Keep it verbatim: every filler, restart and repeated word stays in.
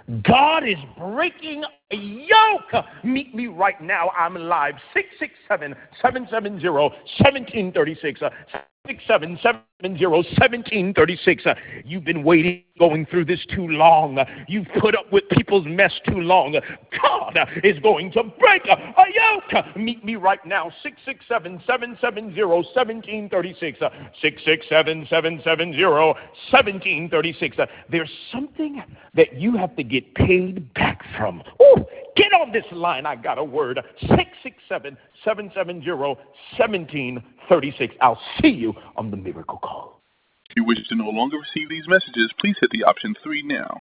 God is breaking a yoke. Meet me right now. I'm live. six six seven, seven seven zero, one seven three six. six seven seven zero, one seven three six. You've been waiting, going through this too long. You've put up with people's mess too long. God is going to break a yoke. Meet me right now. six six seven, seven seven zero, one seven three six. six six seven, seven seven zero, one seven three six. There's something that you have to get paid back from. Oh, get on this line. I got a word. six six seven, seven seven zero, one seven three six. I'll see you on the Miracle Call. If you wish to no longer receive these messages, please hit the option three now.